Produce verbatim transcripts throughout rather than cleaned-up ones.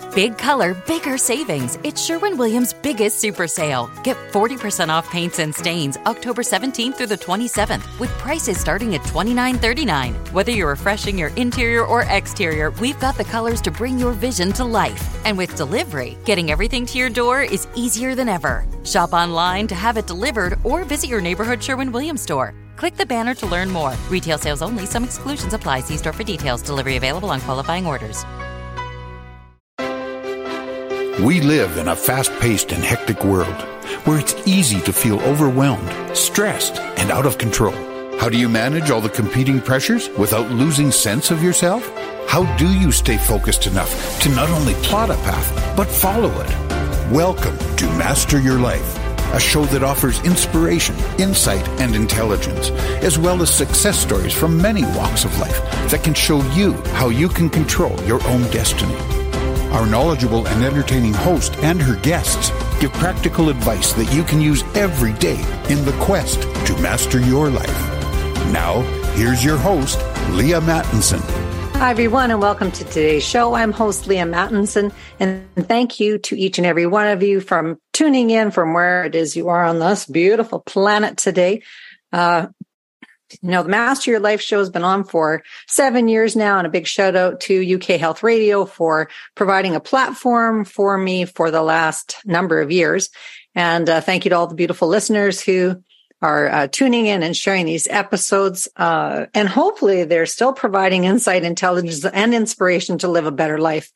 Big color, bigger savings. It's Sherwin-Williams' biggest super sale. Get forty percent off paints and stains October seventeenth through the twenty-seventh with prices starting at twenty-nine thirty-nine. Whether you're refreshing your interior or exterior, we've got the colors to bring your vision to life. And with delivery, getting everything to your door is easier than ever. Shop online to have it delivered or visit your neighborhood Sherwin-Williams store. Click the banner to learn more. Retail sales only. Some exclusions apply. See store for details. Delivery available on qualifying orders. We live in a fast-paced and hectic world where it's easy to feel overwhelmed, stressed, and out of control. How do you manage all the competing pressures without losing sense of yourself? How do you stay focused enough to not only plot a path, but follow it? Welcome to Master Your Life, a show that offers inspiration, insight, and intelligence, as well as success stories from many walks of life that can show you how you can control your own destiny. Our knowledgeable and entertaining host and her guests give practical advice that you can use every day in the quest to master your life. Now, here's your host, Leah Mattinson. Hi, everyone, and welcome to today's show. I'm host Leah Mattinson, and thank you to each and every one of you from tuning in from where it is you are on this beautiful planet today. Uh, you know, the Master Your Life show has been on for seven years now, and a big shout out to U K Health Radio for providing a platform for me for the last number of years. And uh, thank you to all the beautiful listeners who are uh, tuning in and sharing these episodes. Uh, and hopefully they're still providing insight, intelligence, and inspiration to live a better life.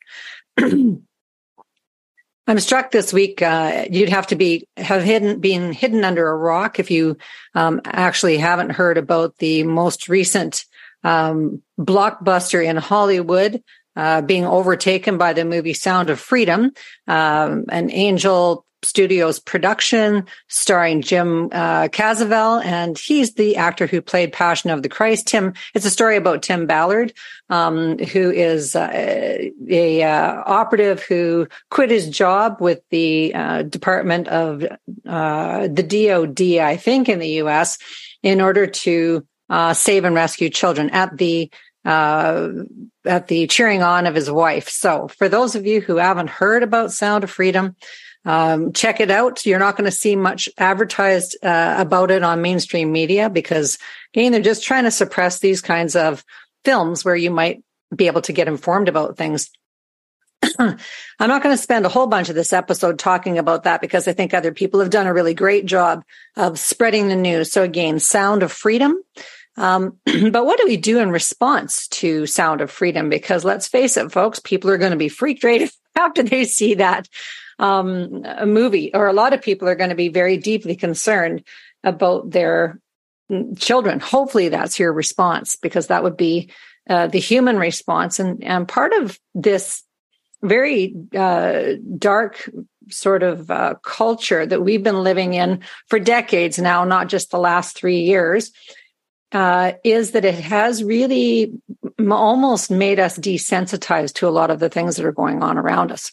I'm struck this week. Uh, you'd have to be have hidden been hidden under a rock if you um, actually haven't heard about the most recent um, blockbuster in Hollywood uh, being overtaken by the movie Sound of Freedom, um, an Angel Studios production starring Jim uh, Caviezel, and he's the actor who played Passion of the Christ. Tim, it's a story about Tim Ballard, um, who is uh, a uh, operative who quit his job with the uh, Department of uh, the D O D, I think, in the U S, in order to uh, save and rescue children at the uh, at the cheering on of his wife. So, for those of you who haven't heard about Sound of Freedom, Um, check it out. You're not going to see much advertised uh, about it on mainstream media because, again, they're just trying to suppress these kinds of films where you might be able to get informed about things. I'm not going to spend a whole bunch of this episode talking about that because I think other people have done a really great job of spreading the news. So again, Sound of Freedom. Um, but what do we do in response to Sound of Freedom? Because let's face it, folks, people are going to be freaked right after they see that um, a movie, or a lot of people are going to be very deeply concerned about their children. Hopefully that's your response, because that would be uh, the human response. And, and part of this very uh, dark sort of uh, culture that we've been living in for decades now, not just the last three years, uh, is that it has really m- almost made us desensitized to a lot of the things that are going on around us.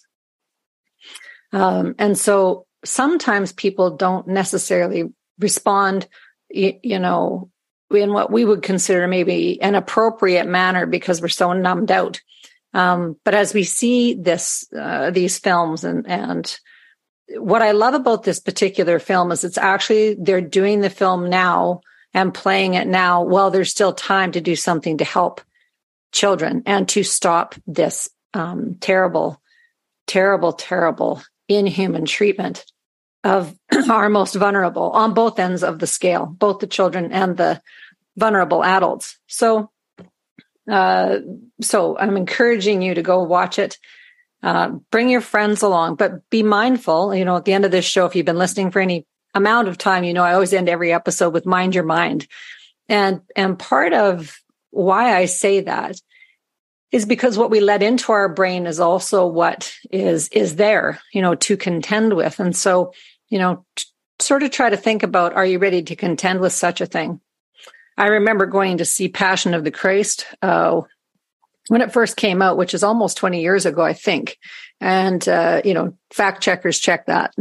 Um, and so sometimes people don't necessarily respond, you, you know, in what we would consider maybe an appropriate manner because we're so numbed out. Um, but as we see this, uh, these films and, and what I love about this particular film is it's actually, they're doing the film now and playing it now while there's still time to do something to help children and to stop this, um, terrible, terrible, terrible, inhuman treatment of our most vulnerable on both ends of the scale, both the children and the vulnerable adults. So, uh, so I'm encouraging you to go watch it. Uh, bring your friends along, but be mindful. You know, at the end of this show, if you've been listening for any amount of time, you know, I always end every episode with mind your mind. And, and part of why I say that is because what we let into our brain is also what is, is there, you know, to contend with. And so, you know, t- sort of try to think about, are you ready to contend with such a thing? I remember going to see Passion of the Christ, uh, when it first came out, which is almost twenty years ago, I think. And, uh, you know, fact checkers check that.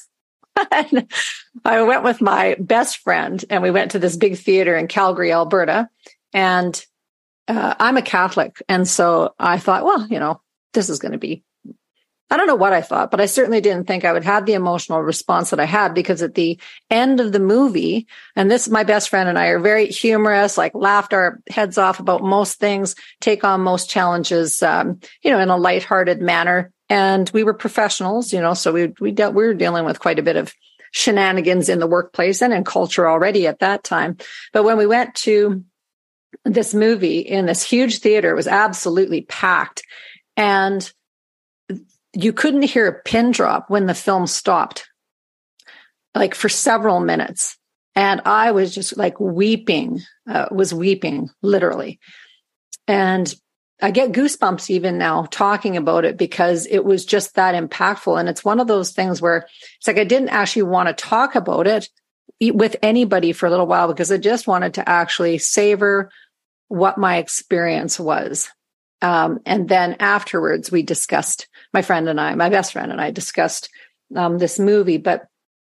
I went with my best friend and we went to this big theater in Calgary, Alberta. And uh, I'm a Catholic. And so I thought, well, you know, this is going to be I don't know what I thought, but I certainly didn't think I would have the emotional response that I had, because at the end of the movie, and this, my best friend and I are very humorous, like laughed our heads off about most things, take on most challenges, um, you know, in a lighthearted manner. And we were professionals, you know, so we, we dealt, we were dealing with quite a bit of shenanigans in the workplace and in culture already at that time. But when we went to this movie in this huge theater, it was absolutely packed. And you couldn't hear a pin drop when the film stopped, like for several minutes. And I was just like weeping, uh, was weeping literally. And I get goosebumps even now talking about it, because it was just that impactful. And it's one of those things where it's like I didn't actually want to talk about it with anybody for a little while, because I just wanted to actually savor what my experience was. Um, and then afterwards, we discussed, my friend and I, my best friend and I discussed um, this movie, but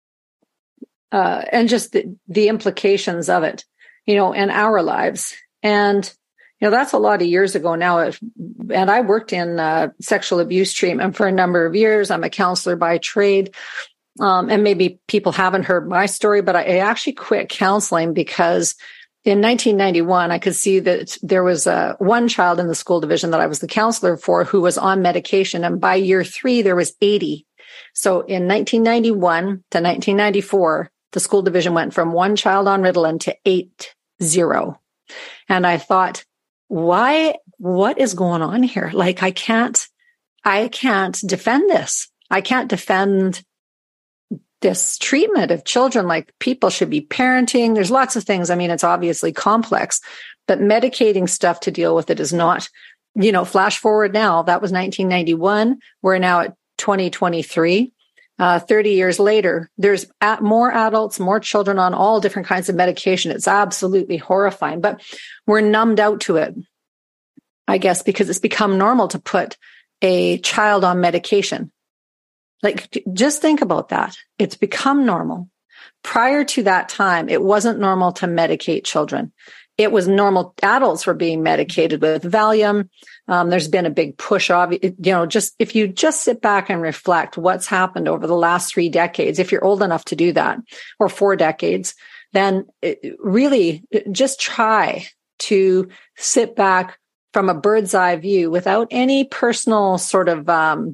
uh, and just the, the implications of it, you know, in our lives. And you know, that's a lot of years ago now. And I worked in uh, sexual abuse treatment for a number of years. I'm a counselor by trade. Um, and maybe people haven't heard my story, but I, I actually quit counseling because in nineteen ninety-one, I could see that there was uh, one child in the school division that I was the counselor for who was on medication. And by year three, there was eighty. So in nineteen ninety-one to nineteen ninety-four, the school division went from one child on Ritalin to eight zero. And I thought, why, what is going on here? Like, I can't, I can't defend this. I can't defend this treatment of children. Like, people should be parenting. There's lots of things. I mean, it's obviously complex, but medicating stuff to deal with it is not, you know, flash forward now, that was nineteen ninety-one. We're now at twenty twenty-three. Uh, thirty years later, there's at more adults, more children on all different kinds of medication. It's absolutely horrifying, but we're numbed out to it, I guess, because it's become normal to put a child on medication. Like, just think about that. It's become normal. Prior to that time, it wasn't normal to medicate children. It was normal. Adults were being medicated with Valium. Um, there's been a big push of, you know, just if you just sit back and reflect what's happened over the last three decades, if you're old enough to do that, or four decades, then it, really just try to sit back from a bird's eye view without any personal sort of um,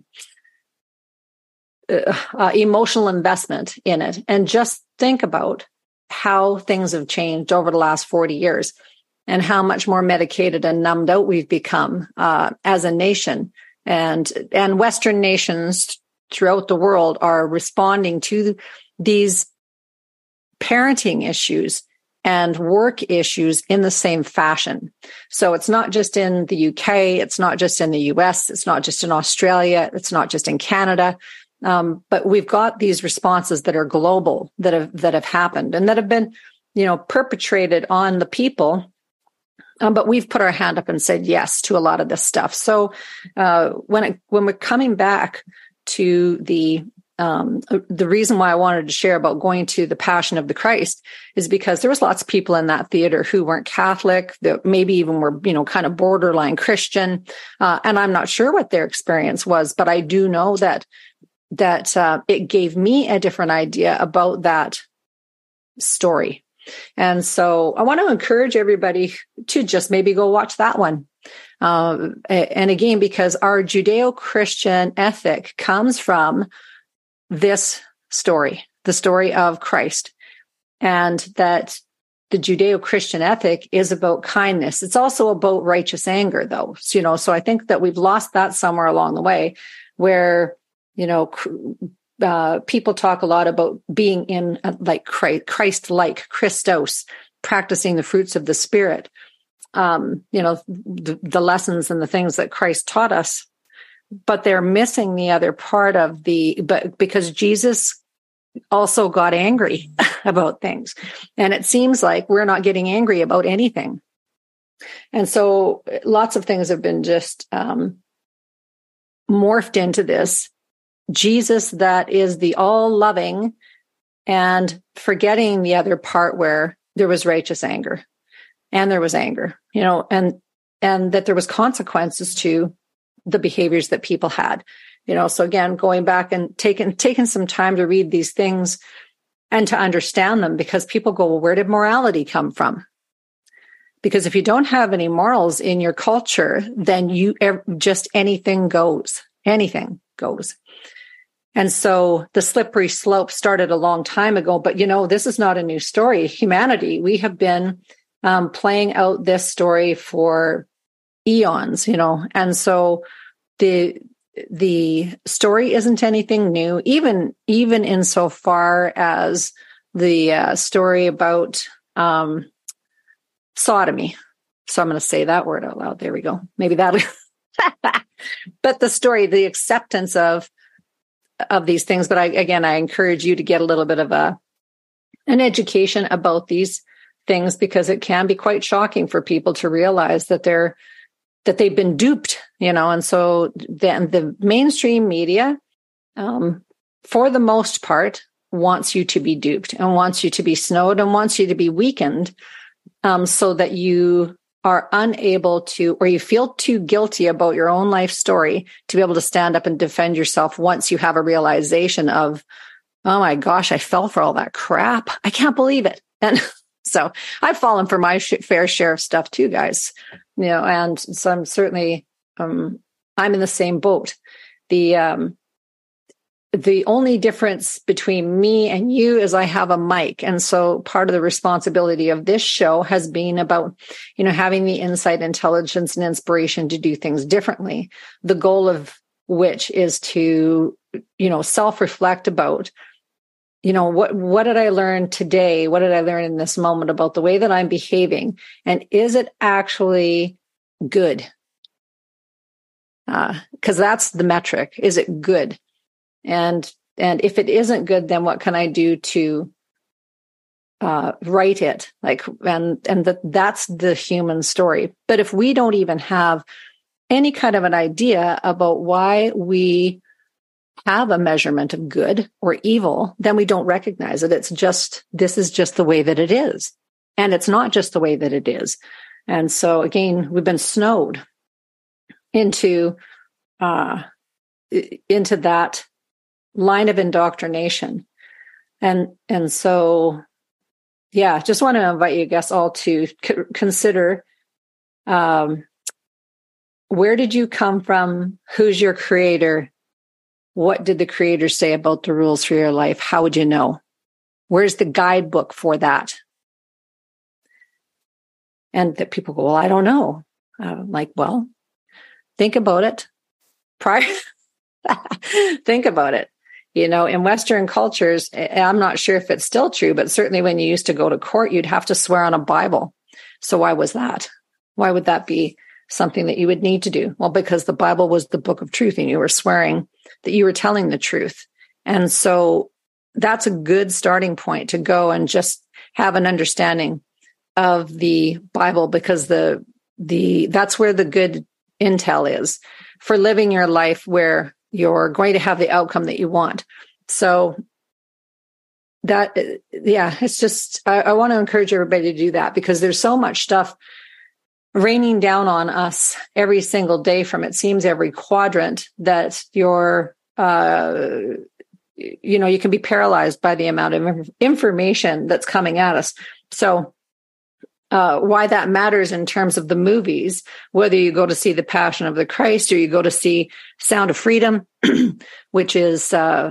uh, uh, emotional investment in it, and just think about how things have changed over the last forty years and how much more medicated and numbed out we've become uh, as a nation. And, and Western nations throughout the world are responding to these parenting issues and work issues in the same fashion. So it's not just in the U K, it's not just in the U S, it's not just in Australia, it's not just in Canada. Um, but we've got these responses that are global, that have that have happened and that have been, you know, perpetrated on the people. Um, but we've put our hand up and said yes to a lot of this stuff. So uh, when it, when we're coming back to the um, the reason why I wanted to share about going to the Passion of the Christ is because there was lots of people in that theater who weren't Catholic, that maybe even were, you know, kind of borderline Christian, uh, and I'm not sure what their experience was, but I do know that. that uh, it gave me a different idea about that story. And so I want to encourage everybody to just maybe go watch that one. Uh, and again, because our Judeo-Christian ethic comes from this story, the story of Christ, and that the Judeo-Christian ethic is about kindness. It's also about righteous anger, though. So, you know, so I think that we've lost that somewhere along the way, where You know, uh, people talk a lot about being in uh, like Christ-like, Christos, practicing the fruits of the Spirit. Um, you know, the, the lessons and the things that Christ taught us, but they're missing the other part of the. But because Jesus also got angry about things, and it seems like we're not getting angry about anything, and so lots of things have been just um, morphed into this. Jesus that is the all-loving, and forgetting the other part where there was righteous anger, and there was anger, you know, and and that there was consequences to the behaviors that people had. You know, so again, going back and taking, taking some time to read these things and to understand them, because people go, well, where did morality come from? Because if you don't have any morals in your culture, then you just anything goes, anything goes. And so the slippery slope started a long time ago, but you know, this is not a new story. Humanity, we have been um, playing out this story for eons, you know, and so the the story isn't anything new, even even insofar as the uh, story about um, sodomy. So I'm going to say that word out loud. There we go. Maybe that'll. But the story, the acceptance of of these things. But I, again, I encourage you to get a little bit of a an education about these things, because it can be quite shocking for people to realize that they're that they've been duped, you know. And so then the mainstream media, um, for the most part, wants you to be duped and wants you to be snowed and wants you to be weakened, um, so that you are unable to, or you feel too guilty about your own life story to be able to stand up and defend yourself once you have a realization of, oh my gosh, I fell for all that crap. I can't believe it. And so I've fallen for my sh- fair share of stuff too, guys. You know, and so I'm certainly, um, I'm in the same boat. The, um, the only difference between me and you is I have a mic. And so part of the responsibility of this show has been about, you know, having the insight, intelligence, and inspiration to do things differently. The goal of which is to, you know, self-reflect about, you know, what, what did I learn today? What did I learn in this moment about the way that I'm behaving? And is it actually good? Uh, 'cause that's the metric. Is it good? And, and if it isn't good, then what can I do to, uh, right it? Like, and, and that, that's the human story. But if we don't even have any kind of an idea about why we have a measurement of good or evil, then we don't recognize it. It's just, this is just the way that it is. And it's not just the way that it is. And so again, we've been snowed into, uh, into that line of indoctrination. And, and so, yeah, just want to invite you guys all to c- consider, um, where did you come from? Who's your creator? What did the creator say about the rules for your life? How would you know? Where's the guidebook for that? And that people go, well, I don't know. I'm like, well, think about it. Prior, think about it. You know, in Western cultures, I'm not sure if it's still true, but certainly when you used to go to court, you'd have to swear on a Bible. So why was that? Why would that be something that you would need to do? Well, because the Bible was the book of truth and you were swearing that you were telling the truth. And so that's a good starting point to go and just have an understanding of the Bible, because the, the, that's where the good intel is for living your life where you're going to have the outcome that you want. So that, yeah, it's just, I, I want to encourage everybody to do that, because there's so much stuff raining down on us every single day from, it seems, every quadrant, that you're, uh, you know, you can be paralyzed by the amount of information that's coming at us. So Uh, why that matters in terms of the movies, whether you go to see The Passion of the Christ or you go to see Sound of Freedom, which is uh,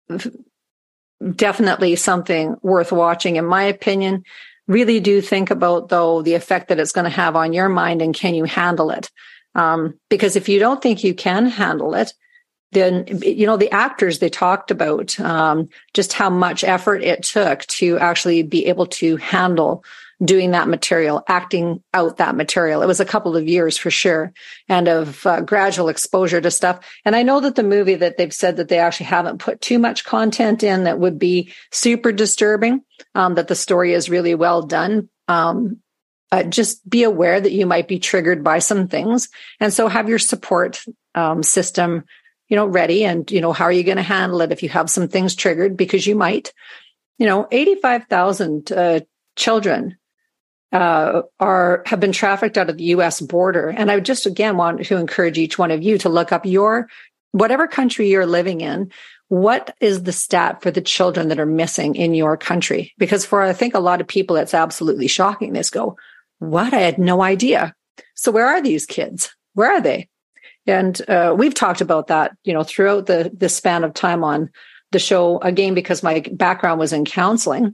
definitely something worth watching, in my opinion. Really do think about, though, the effect that it's going to have on your mind, and can you handle it? Um, because if you don't think you can handle it, then, you know, the actors, they talked about um, just how much effort it took to actually be able to handle doing that material, acting out that material. It was a couple of years for sure, and of uh, gradual exposure to stuff. And I know that the movie, that they've said that they actually haven't put too much content in that would be super disturbing, um, that the story is really well done. Um, uh, just be aware that you might be triggered by some things. And so have your support um, system, you know, ready. And, you know, how are you going to handle it if you have some things triggered? Because you might, you know, eighty-five thousand uh, children Uh, are have been trafficked out of the U S border. And I just, again, want to encourage each one of you to look up your whatever country you're living in, what is the stat for the children that are missing in your country? Because for, I think, a lot of people, it's absolutely shocking. They go, what? I had no idea. So where are these kids? Where are they? And uh, we've talked about that, you know, throughout the, the span of time on the show, again, because my background was in counseling.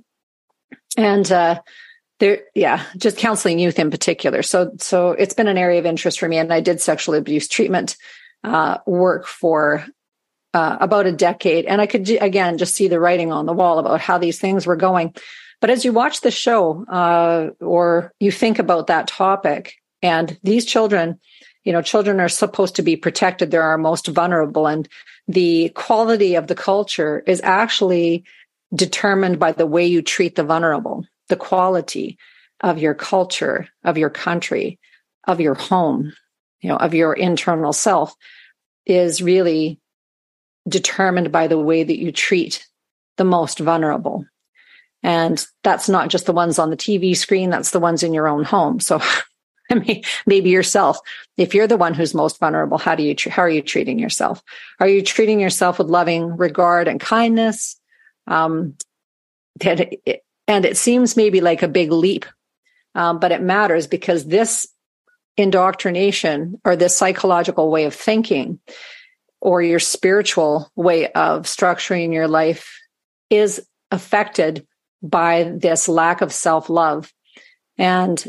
And uh, there, yeah, just counseling youth in particular. So, so it's been an area of interest for me. And I did sexual abuse treatment uh, work for uh, about a decade. And I could, again, just see the writing on the wall about how these things were going. But as you watch the show uh, or you think about that topic, and these children, you know, children are supposed to be protected. They're our most vulnerable. And the quality of the culture is actually determined by the way you treat the vulnerable. The quality of your culture, of your country, of your home, you know, of your internal self is really determined by the way that you treat the most vulnerable. And that's not just the ones on the T V screen, that's the ones in your own home. So I mean, maybe yourself, if you're the one who's most vulnerable, how do you, how are you treating yourself? Are you treating yourself with loving regard and kindness? Um, that it, and it seems maybe like a big leap, um, but it matters because this indoctrination or this psychological way of thinking or your spiritual way of structuring your life is affected by this lack of self-love and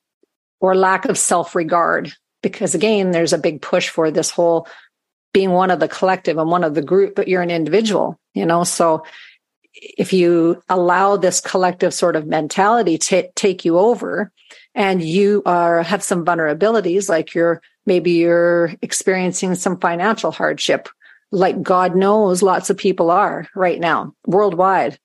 or lack of self-regard, because again, there's a big push for this whole being one of the collective and one of the group, but you're an individual, you know? So if you allow this collective sort of mentality to take you over and you are, have some vulnerabilities, like you're, maybe you're experiencing some financial hardship, like God knows lots of people are right now worldwide.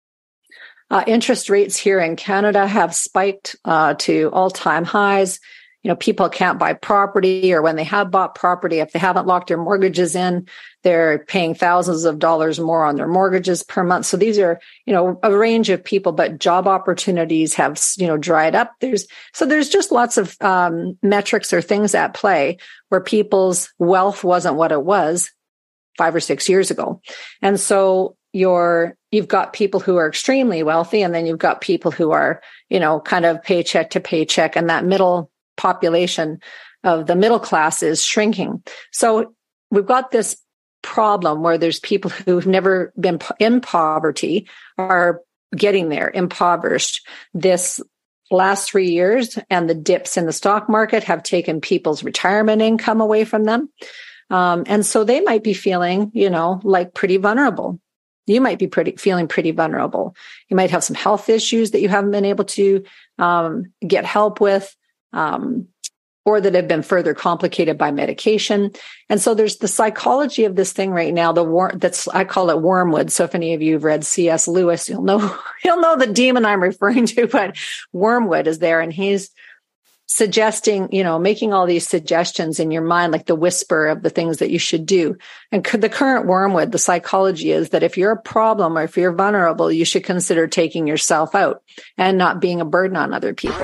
Uh, interest rates here in Canada have spiked uh, to all-time highs. You know, people can't buy property, or when they have bought property, if they haven't locked their mortgages in, they're paying thousands of dollars more on their mortgages per month. So these are, you know, a range of people, but job opportunities have, you know, dried up. There's, so there's just lots of um, metrics or things at play where people's wealth wasn't what it was five or six years ago. And so you're, you've got people who are extremely wealthy, and then you've got people who are, you know, kind of paycheck to paycheck, and that middle population of the middle class is shrinking. So we've got this problem where there's people who've never been in poverty are getting there, impoverished. This last three years and the dips in the stock market have taken people's retirement income away from them. Um, and so they might be feeling, you know, like pretty vulnerable. You might be pretty feeling pretty vulnerable. You might have some health issues that you haven't been able to um, get help with, um, or that have been further complicated by medication. And so there's the psychology of this thing right now. The war that's I call it wormwood. So if any of you have read C S Lewis, you'll know you'll know the demon I'm referring to. But wormwood is there, and he's suggesting, you know, making all these suggestions in your mind, like the whisper of the things that you should do. And the current wormwood, the psychology is that if you're a problem or if you're vulnerable, you should consider taking yourself out and not being a burden on other people.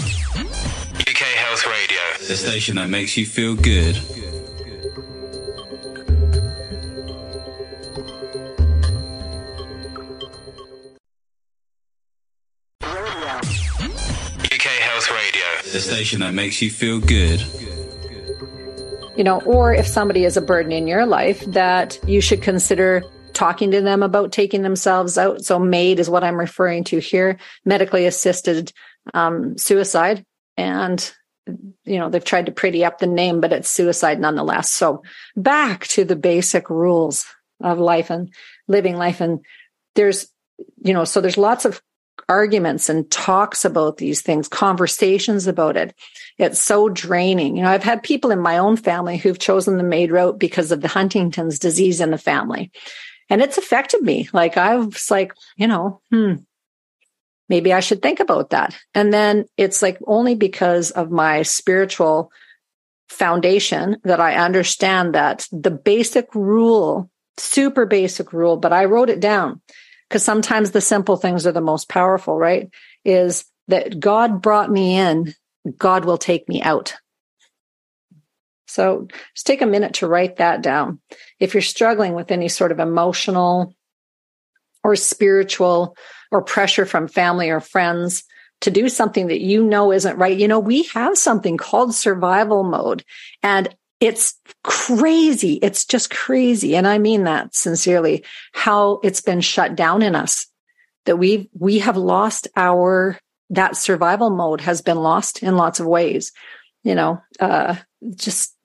U K Health Radio, the station that makes you feel good. The station that makes you feel good. You know, or if somebody is a burden in your life, that you should consider talking to them about taking themselves out. So MAID is what I'm referring to here, medically assisted um, suicide. And, you know, they've tried to pretty up the name, but it's suicide nonetheless. So back to the basic rules of life and living life. And there's, you know, so there's lots of arguments and talks about these things, conversations about it. It's so draining. You know, I've had people in my own family who've chosen the MAID route because of the Huntington's disease in the family. And it's affected me. Like I was like, you know, hmm, maybe I should think about that. And then it's like only because of my spiritual foundation that I understand that the basic rule, super basic rule, but I wrote it down. Because sometimes the simple things are the most powerful, right? Is that God brought me in, God will take me out. So just take a minute to write that down. If you're struggling with any sort of emotional or spiritual or pressure from family or friends to do something that you know isn't right, you know, we have something called survival mode, and it's crazy. It's just crazy. And I mean that sincerely, how it's been shut down in us, that we we have lost our, that survival mode has been lost in lots of ways. You know, uh, just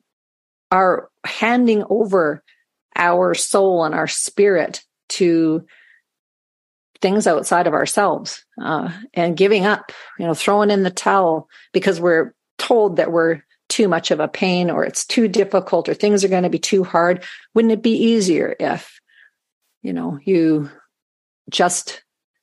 our handing over our soul and our spirit to things outside of ourselves, uh, and giving up, you know, throwing in the towel because we're told that we're too much of a pain, or it's too difficult, or things are going to be too hard. Wouldn't it be easier if, you know, you just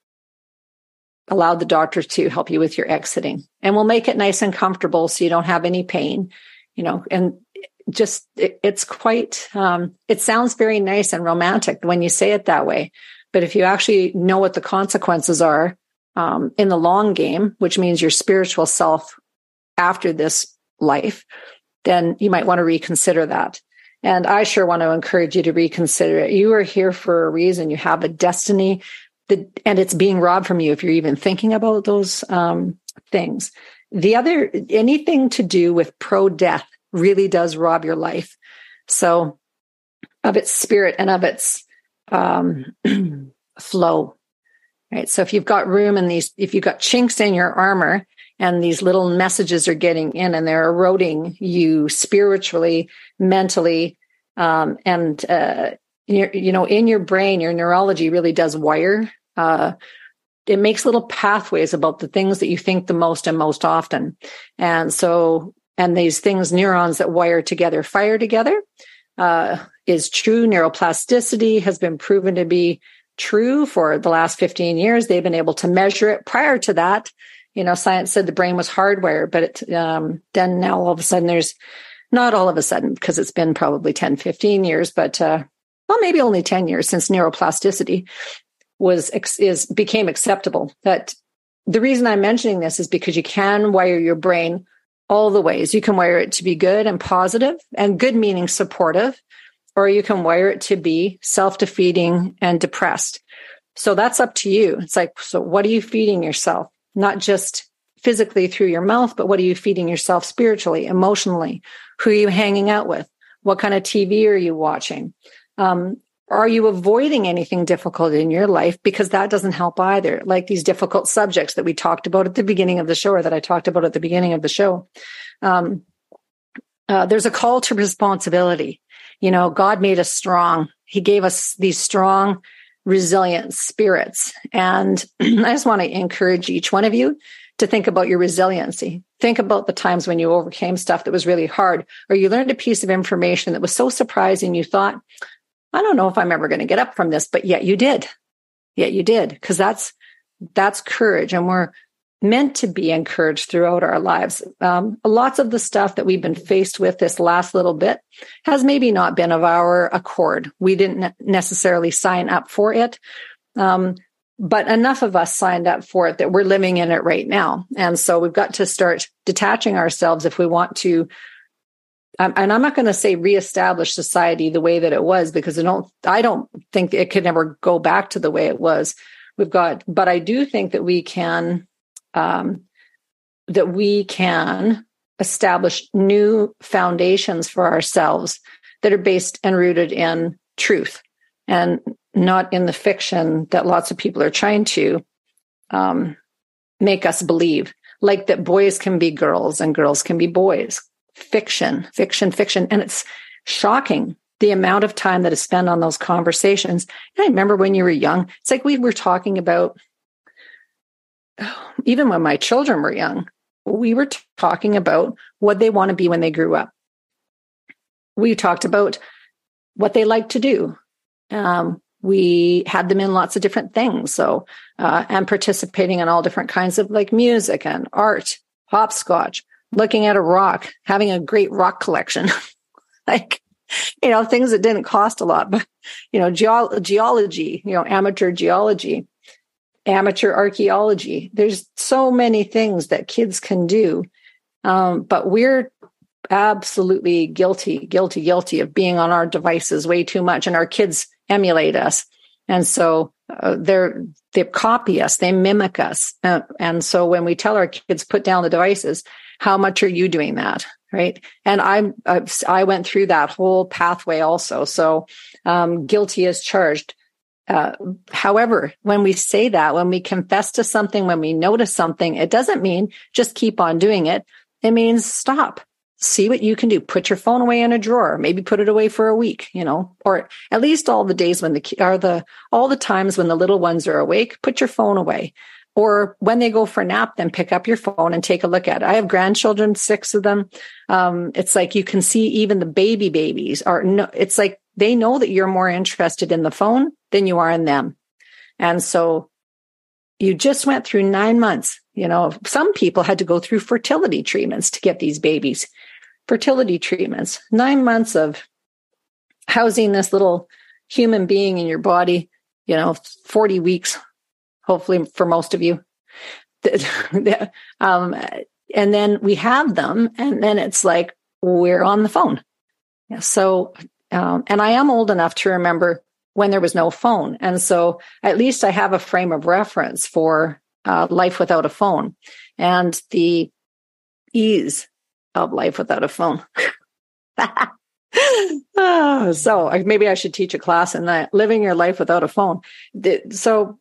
allowed the doctor to help you with your exiting, and we'll make it nice and comfortable so you don't have any pain, you know, and just, it, it's quite, um, it sounds very nice and romantic when you say it that way. But if you actually know what the consequences are, um, in the long game, which means your spiritual self after this life, then you might want to reconsider that. And I sure want to encourage you to reconsider it. You are here for a reason. You have a destiny, that, and it's being robbed from you if you're even thinking about those um, things. The other, anything to do with pro-death really does rob your life. So of its spirit and of its um, flow, right? So if you've got room in these, if you've got chinks in your armor, and these little messages are getting in and they're eroding you spiritually, mentally, um, and, uh, you know, in your brain, your neurology really does wire. Uh, it makes little pathways about the things that you think the most and most often. And so, and these things, neurons that wire together, fire together, uh, is true. Neuroplasticity has been proven to be true for the last fifteen years. They've been able to measure it. Prior to that, you know, science said the brain was hardwired, but it, um, then now all of a sudden there's, not all of a sudden, because it's been probably ten, fifteen years, but, uh, well, maybe only ten years since neuroplasticity was, is, became acceptable. That the reason I'm mentioning this is because you can wire your brain all the ways. You can wire it to be good and positive, and good meaning supportive, or you can wire it to be self-defeating and depressed. So that's up to you. It's like, so what are you feeding yourself? Not just physically through your mouth, but what are you feeding yourself spiritually, emotionally? Who are you hanging out with? What kind of T V are you watching? Um, are you avoiding anything difficult in your life? Because that doesn't help either. Like these difficult subjects that we talked about at the beginning of the show, or that I talked about at the beginning of the show. Um, uh, there's a call to responsibility. You know, God made us strong. He gave us these strong, resilient spirits. And I just want to encourage each one of you to think about your resiliency. Think about the times when you overcame stuff that was really hard, or you learned a piece of information that was so surprising you thought, I don't know if I'm ever going to get up from this, but yet you did. Yet you did, because that's that's courage, and we're meant to be encouraged throughout our lives. Um, lots of the stuff that we've been faced with this last little bit has maybe not been of our accord. We didn't necessarily sign up for it. Um, but enough of us signed up for it that we're living in it right now. And so we've got to start detaching ourselves if we want to. Um, and I'm not going to say reestablish society the way that it was, because I don't, I don't think it could never go back to the way it was. We've got, but I do think that we can, um, that we can establish new foundations for ourselves that are based and rooted in truth, and not in the fiction that lots of people are trying to um, make us believe, like that boys can be girls and girls can be boys. Fiction, fiction, fiction. And it's shocking the amount of time that is spent on those conversations. And I remember when you were young, it's like we were talking about, even when my children were young, we were t- talking about what they want to be when they grew up. We talked about what they like to do. Um, we had them in lots of different things. So, uh, and participating in all different kinds of like music and art, hopscotch, looking at a rock, having a great rock collection, like, you know, things that didn't cost a lot, but, you know, geolo- geology, you know, amateur geology, amateur archaeology. There's so many things that kids can do. Um, but we're absolutely guilty, guilty, guilty of being on our devices way too much, and our kids emulate us. And so uh, they're, they copy us, they mimic us. Uh, and so when we tell our kids, put down the devices, how much are you doing that? Right. And I, I, I went through that whole pathway also. So um, guilty as charged. Uh, however, when we say that, when we confess to something, when we notice something, it doesn't mean just keep on doing it. It means stop. See what you can do. Put your phone away in a drawer. Maybe put it away for a week, you know, or at least all the days when the are the all the times when the little ones are awake. Put your phone away, or when they go for a nap, then pick up your phone and take a look at it. I have grandchildren, six of them. Um, it's like you can see even the baby babies are. No, it's like they know that you're more interested in the phone than you are in them, and so you just went through nine months. You know, some people had to go through fertility treatments to get these babies. Fertility treatments, nine months of housing this little human being in your body, you know, forty weeks, hopefully for most of you. um, and then we have them, and then it's like, we're on the phone. Yeah, so, um, and I am old enough to remember when there was no phone. And so at least I have a frame of reference for uh, life without a phone and the ease of life without a phone. oh, so maybe I should teach a class in that, living your life without a phone. So,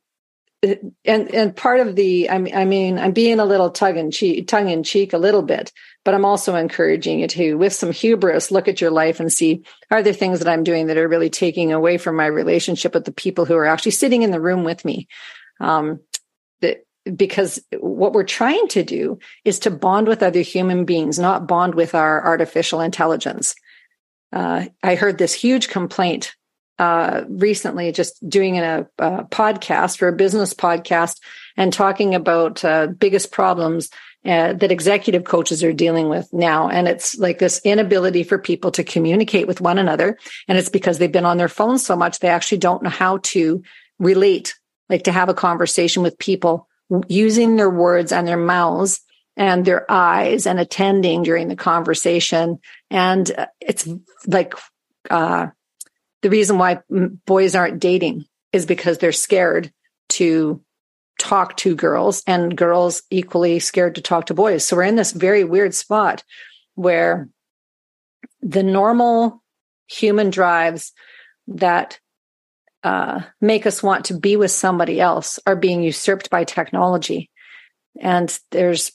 and and part of the, I mean, I mean, I'm being a little tongue in cheek, tongue in cheek a little bit, but I'm also encouraging you to, with some hubris, look at your life and see, are there things that I'm doing that are really taking away from my relationship with the people who are actually sitting in the room with me? Um, that, because what we're trying to do is to bond with other human beings, not bond with our artificial intelligence. Uh, I heard this huge complaint uh, recently, just doing a, a podcast for a business podcast and talking about uh, biggest problems uh, that executive coaches are dealing with now. And it's like this inability for people to communicate with one another. And it's because they've been on their phones so much, they actually don't know how to relate, like to have a conversation with people using their words and their mouths and their eyes and attending during the conversation. And it's like uh, the reason why boys aren't dating is because they're scared to talk to girls, and girls equally scared to talk to boys. So we're in this very weird spot where the normal human drives that Uh, make us want to be with somebody else are being usurped by technology. And there's,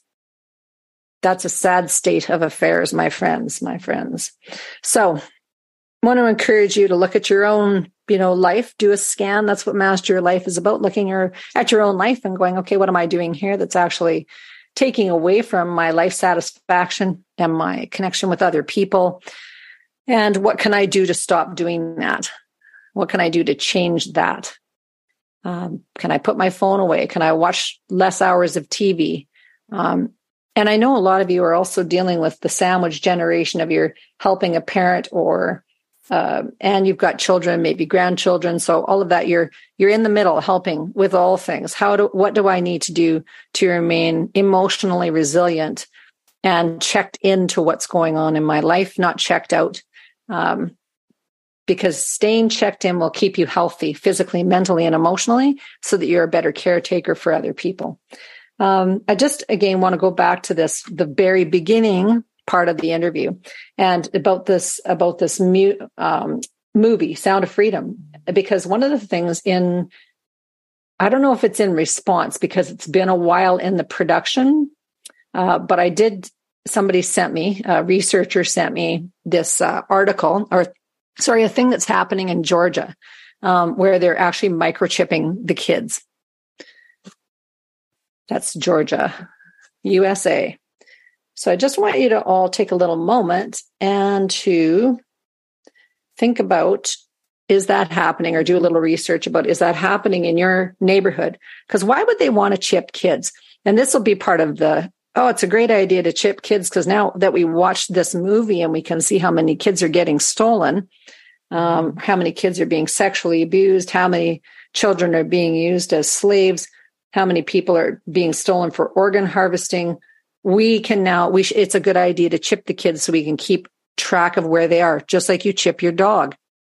that's a sad state of affairs, my friends, my friends. So I want to encourage you to look at your own, you know, life, do a scan. That's what Master Your Life is about, looking your, at your own life and going, okay, what am I doing here that's actually taking away from my life satisfaction and my connection with other people? And what can I do to stop doing that? What can I do to change that? Um, can I put my phone away? Can I watch less hours of T V? Um, and I know a lot of you are also dealing with the sandwich generation of you're helping a parent or, uh, and you've got children, maybe grandchildren. So all of that, you're, you're in the middle helping with all things. How do, what do I need to do to remain emotionally resilient and checked into what's going on in my life, not checked out? Um, Because staying checked in will keep you healthy physically, mentally, and emotionally so that you're a better caretaker for other people. Um, I just, again, want to go back to this, the very beginning part of the interview and about this, about this mu- um, movie, Sound of Freedom, because one of the things in, I don't know if it's in response because it's been a while in the production, uh, but I did, somebody sent me, a researcher sent me this uh, article or Sorry, a thing that's happening in Georgia, um, where they're actually microchipping the kids. That's Georgia, U S A. So I just want you to all take a little moment and to think about, is that happening? Or do a little research about, is that happening in your neighborhood? Because why would they want to chip kids? And this will be part of the, oh, it's a great idea to chip kids, because now that we watched this movie and we can see how many kids are getting stolen, um, how many kids are being sexually abused, how many children are being used as slaves, how many people are being stolen for organ harvesting. we can now, we sh- it's a good idea to chip the kids so we can keep track of where they are, just like you chip your dog.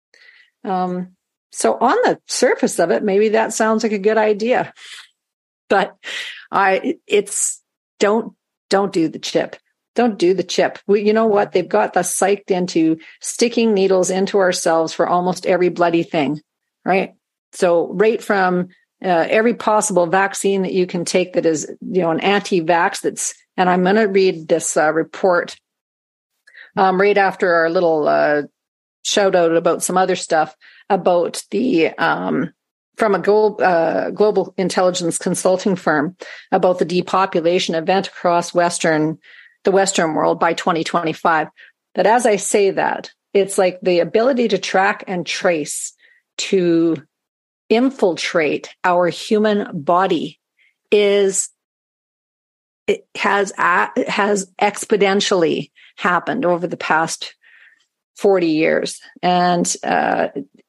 Um, so on the surface of it, maybe that sounds like a good idea, but I, it's, don't, don't do the chip. Don't do the chip. We, you know what? They've got us psyched into sticking needles into ourselves for almost every bloody thing, right? So right from uh, every possible vaccine that you can take that is, you know, an anti-vax that's, and I'm going to read this uh, report um, right after our little uh, shout out about some other stuff about the, um, from a global, uh, global intelligence consulting firm about the depopulation event across Western the Western world by twenty twenty-five. But as I say that, it's like the ability to track and trace, to infiltrate our human body is, it has, it has exponentially happened over the past forty years. And, uh,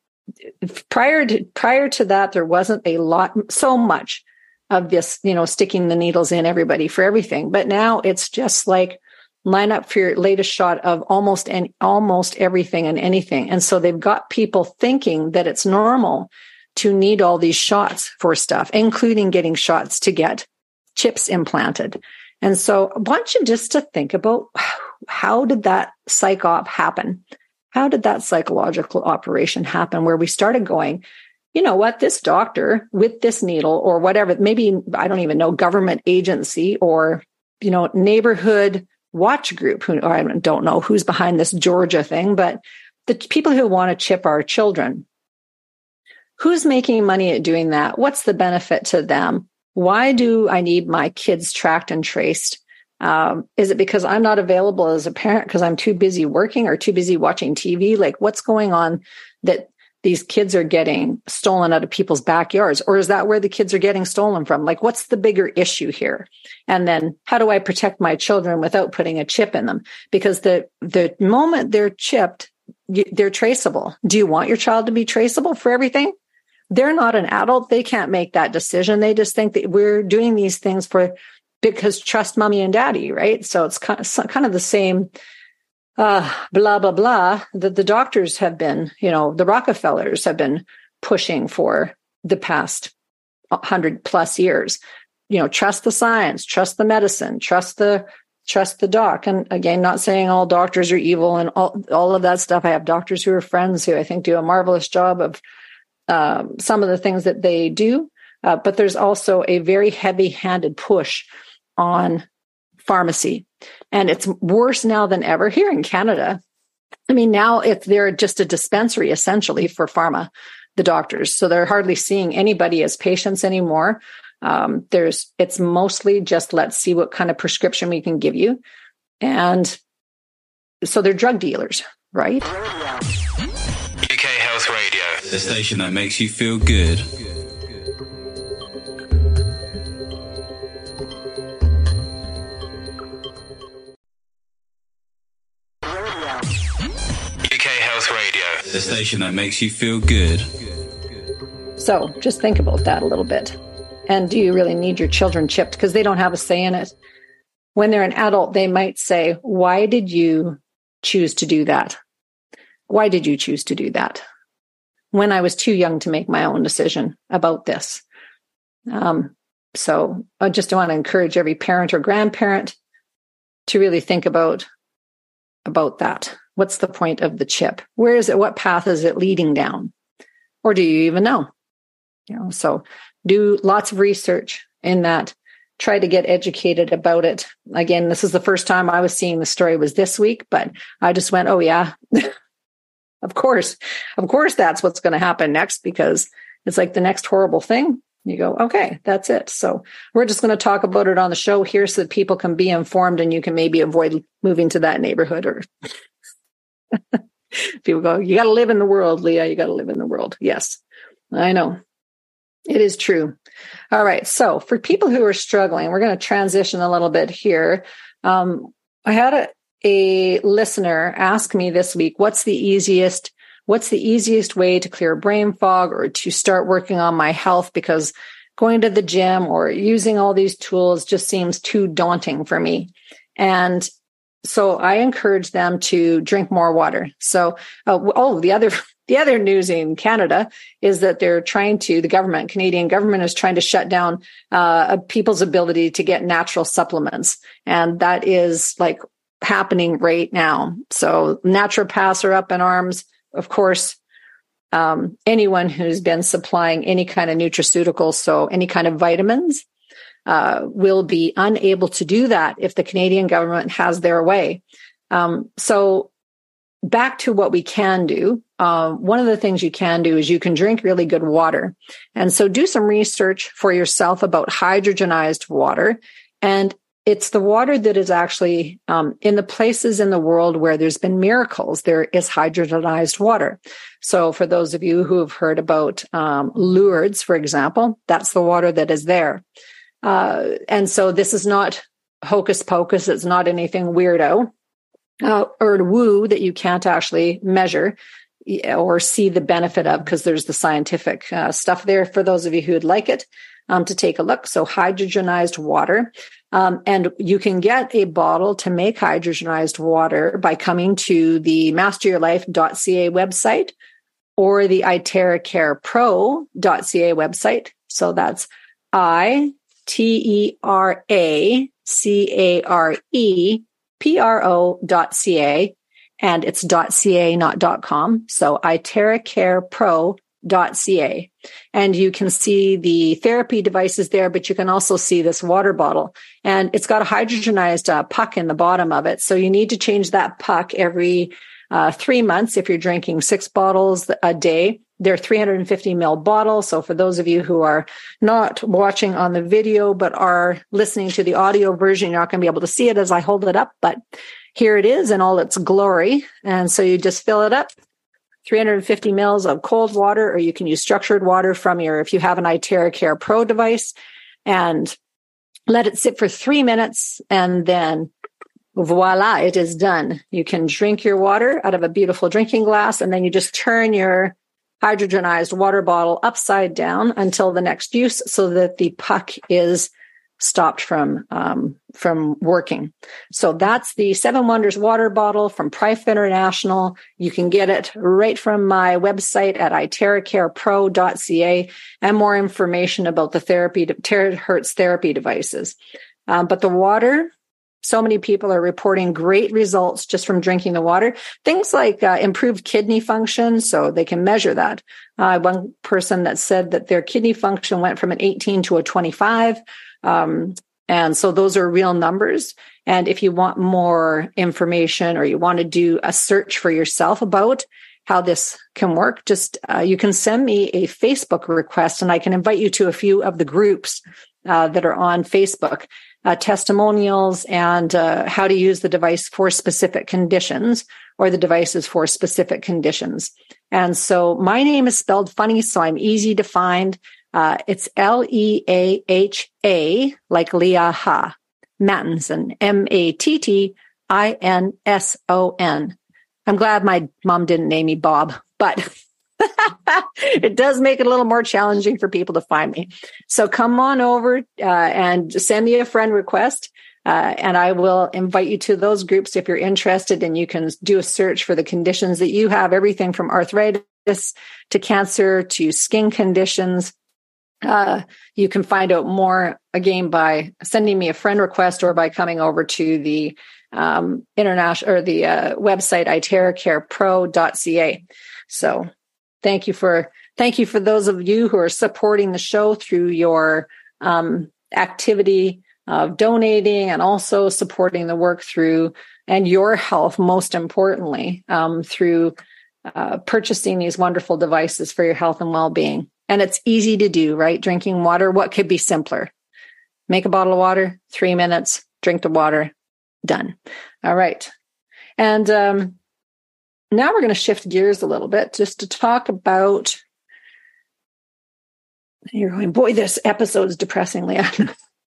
prior to, prior to that, there wasn't a lot, so much of this, you know, sticking the needles in everybody for everything. But now it's just like line up for your latest shot of almost and almost everything and anything. And so they've got people thinking that it's normal to need all these shots for stuff, including getting shots to get chips implanted. And so I want you just to think about, how did that psych op happen? How did that psychological operation happen where we started going, you know what, this doctor with this needle or whatever, maybe, I don't even know, government agency or, you know, neighborhood watch group, who I don't know who's behind this Georgia thing, but the people who want to chip our children, who's making money at doing that? What's the benefit to them? Why do I need my kids tracked and traced? Um, is it because I'm not available as a parent because I'm too busy working or too busy watching T V? Like, what's going on that these kids are getting stolen out of people's backyards? Or is that where the kids are getting stolen from? Like, what's the bigger issue here? And then how do I protect my children without putting a chip in them? Because the, the moment they're chipped, they're traceable. Do you want your child to be traceable for everything? They're not an adult. They can't make that decision. They just think that we're doing these things for, because trust mommy and daddy, right? So it's kind of, kind of the same Uh, blah, blah, blah, that the doctors have been, you know, the Rockefellers have been pushing for the past hundred plus years. You know, trust the science, trust the medicine, trust the, trust the doc. And again, not saying all doctors are evil and all, all of that stuff. I have doctors who are friends who I think do a marvelous job of um, some of the things that they do. Uh, but there's also a very heavy-handed push on pharmacy. And it's worse now than ever here in Canada. I mean, now if they're just a dispensary essentially for pharma, the doctors, so they're hardly seeing anybody as patients anymore. Um, there's, it's mostly just, let's see what kind of prescription we can give you. And so they're drug dealers, right? U K Health Radio, the station that makes you feel good. Radio, the station that makes you feel good. So just think about that a little bit. And do you really need your children chipped? Because they don't have a say in it. When they're an adult, they might say, why did you choose to do that? Why did you choose to do that? When I was too young to make my own decision about this. Um, so I just want to encourage every parent or grandparent to really think about, about that. What's the point of the chip? Where is it? What path is it leading down? Or do you even know? You know, so do lots of research in that. Try to get educated about it. Again, this is the first time I was seeing the story was this week, but I just went, oh yeah, of course, of course, that's what's going to happen next, because it's like the next horrible thing. You go, okay, that's it. So we're just going to talk about it on the show here so that people can be informed and you can maybe avoid moving to that neighborhood. Or people go, you got to live in the world, Leah, you got to live in the world. Yes, I know. It is true. All right. So for people who are struggling, we're going to transition a little bit here. Um, I had a, a listener ask me this week, what's the easiest, what's the easiest way to clear brain fog or to start working on my health? Because going to the gym or using all these tools just seems too daunting for me. And so I encourage them to drink more water. So, uh, oh, the other the other news in Canada is that they're trying to, the government, Canadian government is trying to shut down uh, people's ability to get natural supplements. And that is like happening right now. So naturopaths are up in arms. Of course, um, anyone who's been supplying any kind of nutraceuticals, so any kind of vitamins, uh, will be unable to do that if the Canadian government has their way. Um, so back to what we can do. Uh, one of the things you can do is you can drink really good water. And so do some research for yourself about hydrogenized water. And it's the water that is actually um, in the places in the world where there's been miracles, there is hydrogenized water. So for those of you who have heard about um, Lourdes, for example, that's the water that is there. Uh, and so this is not hocus pocus. It's not anything weirdo uh, or woo that you can't actually measure or see the benefit of, because there's the scientific uh, stuff there for those of you who would like it um, to take a look. So hydrogenized water. Um, and you can get a bottle to make hydrogenized water by coming to the master your life dot c a website or the itera care pro dot c a website. So that's I T E R A C A R E P R O dot C A. And it's .ca, not .com. So itera care pro dot c a. And you can see the therapy devices there, but you can also see this water bottle. And it's got a hydrogenized uh, puck in the bottom of it. So you need to change that puck every uh, three months if you're drinking six bottles a day. They're three hundred fifty milliliter bottles. So for those of you who are not watching on the video, but are listening to the audio version, you're not going to be able to see it as I hold it up, but here it is in all its glory. And so you just fill it up, three hundred fifty milliliters of cold water, or you can use structured water from your, if you have an itera care pro device, and let it sit for three minutes. And then voila, it is done. You can drink your water out of a beautiful drinking glass, and then you just turn your hydrogenized water bottle upside down until the next use so that the puck is stopped from um, from working. So that's the Seven Wonders water bottle from Prife International. You can get it right from my website at itera care pro dot c a, and more information about the therapy, terahertz therapy devices. Um, but the water, so many people are reporting great results just from drinking the water. Things like uh, improved kidney function, so they can measure that. Uh, one person that said that their kidney function went from an eighteen to a twenty-five. Um, and so those are real numbers. And if you want more information or you want to do a search for yourself about how this can work, just uh, you can send me a Facebook request and I can invite you to a few of the groups uh, that are on Facebook, uh, testimonials and uh, how to use the device for specific conditions or the devices for specific conditions. And so my name is spelled funny, so I'm easy to find. Uh, it's L E A H A, like Leaha, Mattinson, M A T T I N S O N. I'm glad my mom didn't name me Bob, but it does make it a little more challenging for people to find me. So come on over uh, and send me a friend request, uh, and I will invite you to those groups if you're interested, and you can do a search for the conditions that you have, everything from arthritis to cancer to skin conditions. Uh, you can find out more, again, by sending me a friend request or by coming over to the um, international or the uh, website itera care pro dot c a. So thank you for thank you for those of you who are supporting the show through your um, activity of donating and also supporting the work through and your health, most importantly, um, through uh, purchasing these wonderful devices for your health and well-being. And it's easy to do, right? Drinking water. What could be simpler? Make a bottle of water, three minutes, drink the water, done. All right. And um, now we're going to shift gears a little bit just to talk about, you're going, boy, this episode is depressing, Leanne.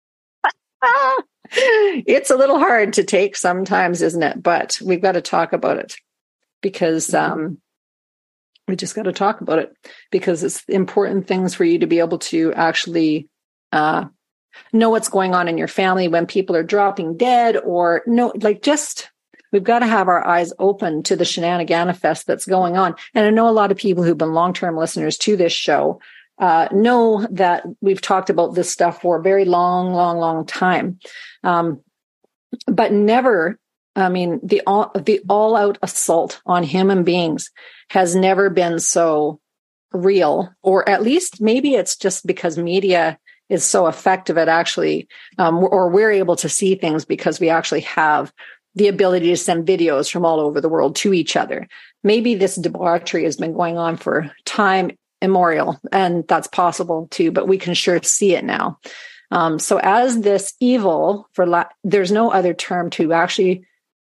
It's a little hard to take sometimes, isn't it? But we've got to talk about it because um, we just got to talk about it, because it's important things for you to be able to actually uh, know what's going on in your family when people are dropping dead, or no, like just, we've got to have our eyes open to the shenaniganifest that's going on. And I know a lot of people who've been long-term listeners to this show uh, know that we've talked about this stuff for a very long, long, long time. Um, but never, I mean, the all, the all-out assault on human beings has never been so real, or at least maybe it's just because media is so effective at actually, um, or we're able to see things because we actually have the ability to send videos from all over the world to each other. Maybe this debauchery has been going on for time immemorial, and that's possible too, but we can sure see it now. Um, so as this evil, for la- there's no other term to actually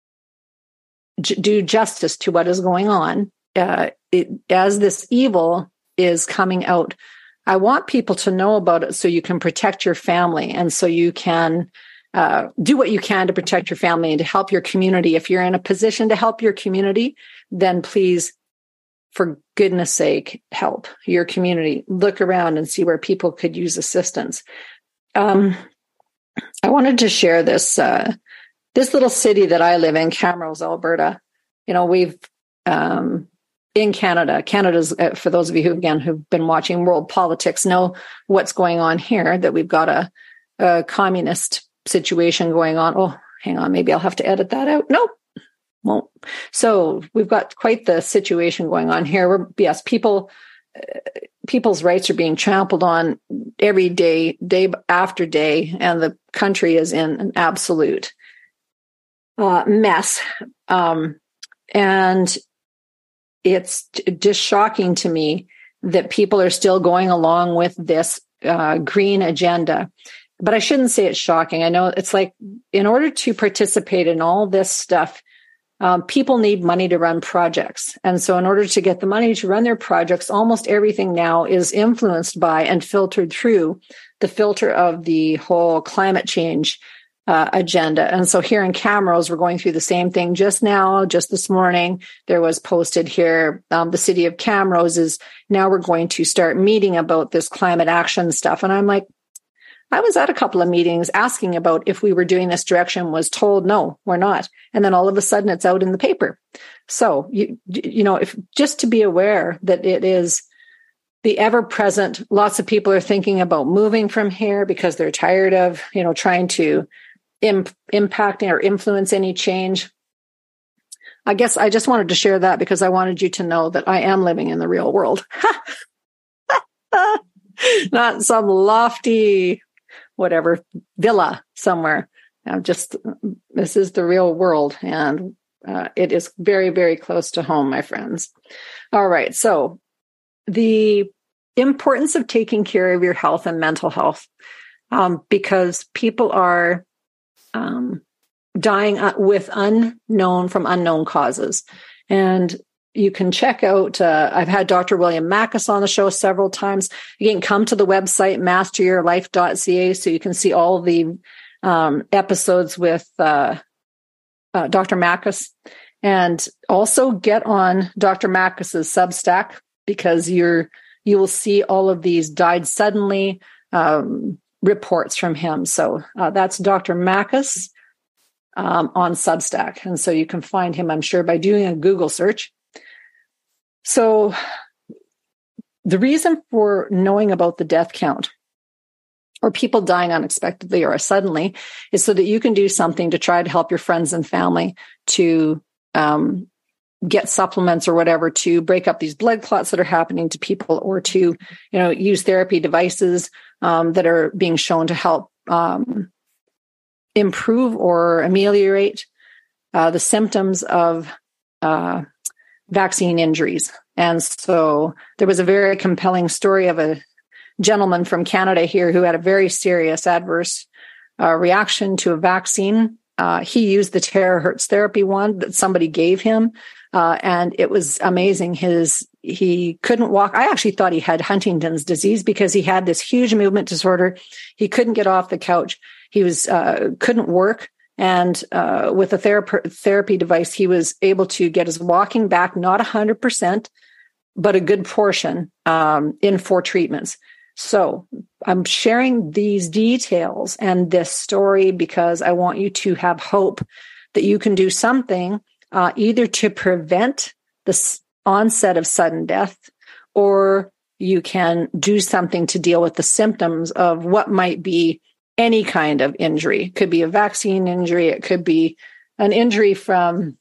j- do justice to what is going on, uh, it, as this evil is coming out, I want people to know about it so you can protect your family, and so you can uh, do what you can to protect your family and to help your community. If you're in a position to help your community, then please, for goodness sake, help your community. Look around and see where people could use assistance. Um, I wanted to share this, uh, this little city that I live in, Camrose, Alberta. You know, we've, um, in Canada, Canada's, uh, for those of you who, again, who've been watching world politics, know what's going on here, that we've got a, a communist situation going on. Oh, hang on. Maybe I'll have to edit that out. Nope. Won't. So we've got quite the situation going on here where, yes, people, uh, people's rights are being trampled on every day, day after day, and the country is in an absolute uh, mess. Um, and it's just shocking to me that people are still going along with this uh, green agenda. But I shouldn't say it's shocking. I know it's like, in order to participate in all this stuff, um, people need money to run projects. And so in order to get the money to run their projects, almost everything now is influenced by and filtered through the filter of the whole climate change uh, agenda. And so here in Camrose, we're going through the same thing just now. Just this morning, there was posted here, um, the city of Camrose is now we're going to start meeting about this climate action stuff. And I'm like, I was at a couple of meetings asking about if we were doing this direction, was told, no, we're not. And then all of a sudden it's out in the paper. So, you, you know, if just to be aware that it is the ever present, lots of people are thinking about moving from here because they're tired of, you know, trying to imp- impacting or influence any change. I guess I just wanted to share that because I wanted you to know that I am living in the real world. Not some lofty whatever villa somewhere. Now, just this is the real world, and uh, it is very, very close to home, my friends. All right. So the importance of taking care of your health and mental health, um, because people are um, dying with unknown from unknown causes. And you can check out, uh, I've had Doctor William Makis on the show several times. You can come to the website, master your life dot c a, so you can see all of the um, episodes with uh, uh, Doctor Makis. And also get on Doctor Makis's Substack, because you're, you will see all of these died suddenly um, reports from him. So uh, that's Doctor Makis um, on Substack. And so you can find him, I'm sure, by doing a Google search. So the reason for knowing about the death count or people dying unexpectedly or suddenly is so that you can do something to try to help your friends and family to um, get supplements or whatever to break up these blood clots that are happening to people, or to, you know, use therapy devices um, that are being shown to help um, improve or ameliorate uh, the symptoms of uh vaccine injuries. And so there was a very compelling story of a gentleman from Canada here who had a very serious adverse uh, reaction to a vaccine. Uh, he used the terahertz therapy one that somebody gave him. Uh, and it was amazing. His, he couldn't walk. I actually thought he had Huntington's disease because he had this huge movement disorder. He couldn't get off the couch. He was, uh, couldn't work. And uh, with a therapy therapy device, he was able to get his walking back, not one hundred percent, but a good portion um, in four treatments. So I'm sharing these details and this story because I want you to have hope that you can do something uh, either to prevent the onset of sudden death, or you can do something to deal with the symptoms of what might be any kind of injury. It could be a vaccine injury. It could be an injury from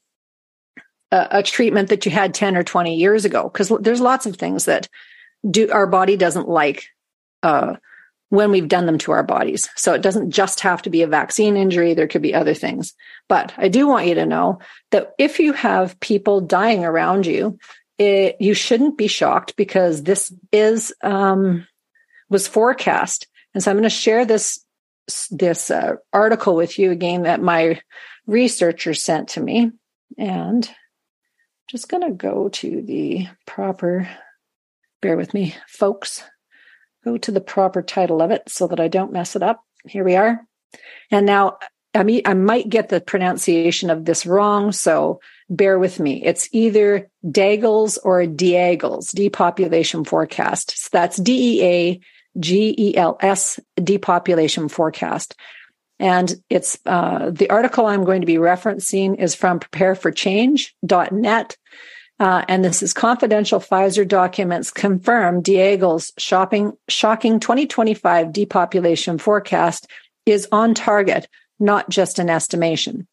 a, a treatment that you had ten or twenty years ago, because there's lots of things that do our body doesn't like uh, when we've done them to our bodies. So it doesn't just have to be a vaccine injury. There could be other things. But I do want you to know that if you have people dying around you, it, you shouldn't be shocked, because this is um, was forecast. And so I'm going to share this this uh, article with you again that my researcher sent to me. And I'm just going to go to the proper, bear with me, folks, go to the proper title of it so that I don't mess it up. Here we are. And now I mean, I might get the pronunciation of this wrong, so bear with me. It's either Daegels or Diegels, depopulation forecast. So that's D E A G E L S, depopulation forecast. And it's uh, the article I'm going to be referencing is from prepare for change dot net. Uh, and this is confidential Pfizer documents confirm Diegel's shopping, shocking twenty twenty-five depopulation forecast is on target, not just an estimation.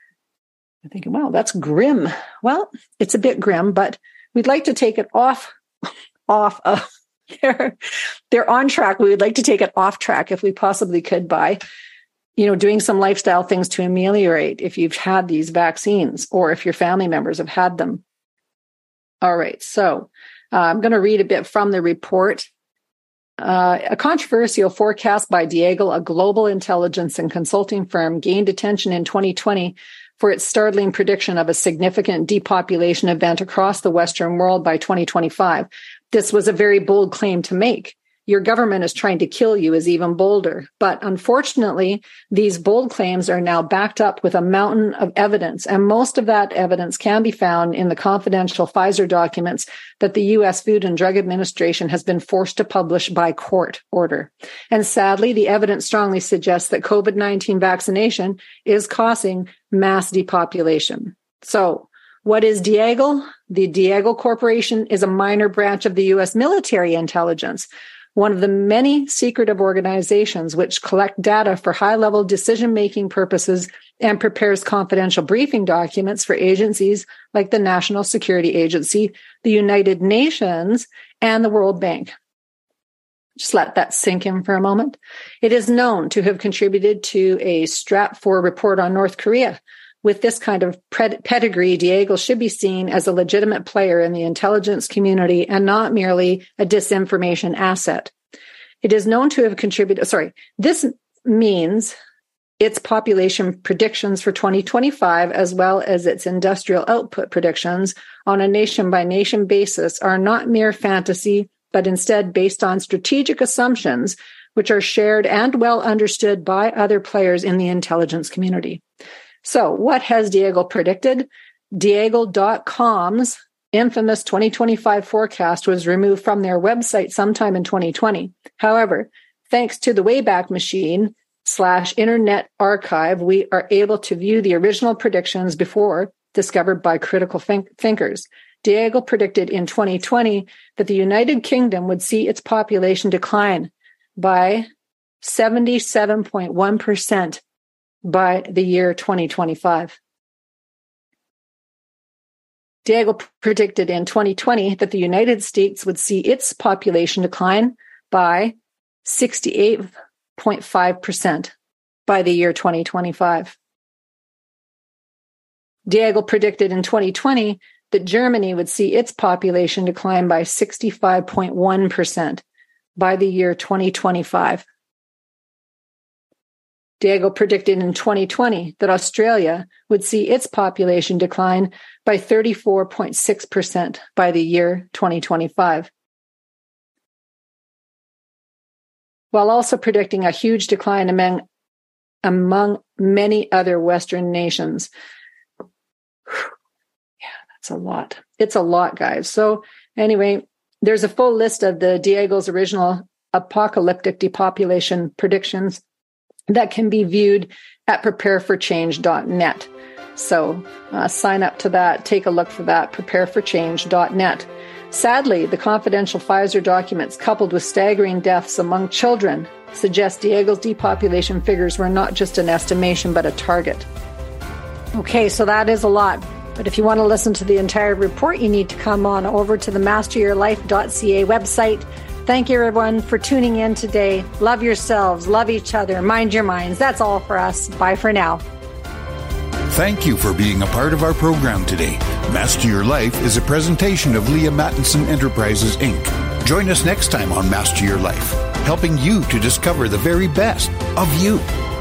I'm thinking, wow, that's grim. Well, it's a bit grim, but we'd like to take it off, off of their, they're on track. We would like to take it off track if we possibly could by, you know, doing some lifestyle things to ameliorate if you've had these vaccines or if your family members have had them. All right. So uh, I'm going to read a bit from the report. Uh, a controversial forecast by Diegel, a global intelligence and consulting firm, gained attention in twenty twenty for its startling prediction of a significant depopulation event across the Western world by twenty twenty-five. This was a very bold claim to make. Your government is trying to kill you is even bolder. But unfortunately, these bold claims are now backed up with a mountain of evidence. And most of that evidence can be found in the confidential Pfizer documents that the U S Food and Drug Administration has been forced to publish by court order. And sadly, the evidence strongly suggests that COVID nineteen vaccination is causing mass depopulation. So what is Diegel? The Diegel Corporation is a minor branch of the U S military intelligence, one of the many secretive organizations which collect data for high-level decision-making purposes and prepares confidential briefing documents for agencies like the National Security Agency, the United Nations, and the World Bank. Just let that sink in for a moment. It is known to have contributed to a Stratfor report on North Korea. With this kind of pedigree, Diegel should be seen as a legitimate player in the intelligence community and not merely a disinformation asset. It is known to have contributed, sorry, this means its population predictions for twenty twenty-five, as well as its industrial output predictions on a nation-by-nation basis, are not mere fantasy, but instead based on strategic assumptions which are shared and well understood by other players in the intelligence community. So what has Diegel predicted? Diegel dot com's infamous twenty twenty-five forecast was removed from their website sometime in twenty twenty. However, thanks to the Wayback Machine slash Internet Archive, we are able to view the original predictions before discovered by critical think- thinkers. Diegel predicted in twenty twenty that the United Kingdom would see its population decline by seventy-seven point one percent by the year twenty twenty-five. Diegel predicted in twenty twenty that the United States would see its population decline by sixty-eight point five percent by the year twenty twenty-five. Diegel predicted in twenty twenty that Germany would see its population decline by sixty-five point one percent by the year twenty twenty-five. Diegel predicted in twenty twenty that Australia would see its population decline by thirty-four point six percent by the year twenty twenty-five, while also predicting a huge decline among, among many other Western nations. Yeah, that's a lot. It's a lot, guys. So Anyway, there's a full list of the Diego's original apocalyptic depopulation predictions that can be viewed at prepare for change dot net. So uh, sign up to that. Take a look for that, prepare for change dot net. Sadly, the confidential Pfizer documents, coupled with staggering deaths among children, suggest Diego's depopulation figures were not just an estimation, but a target. Okay, so that is a lot. But if you want to listen to the entire report, you need to come on over to the master your life dot c a website. Thank you, everyone, for tuning in today. Love yourselves, love each other, mind your minds. That's all for us. Bye for now. Thank you for being a part of our program today. Master Your Life is a presentation of Leah Mattinson Enterprises, Incorporated. Join us next time on Master Your Life, helping you to discover the very best of you.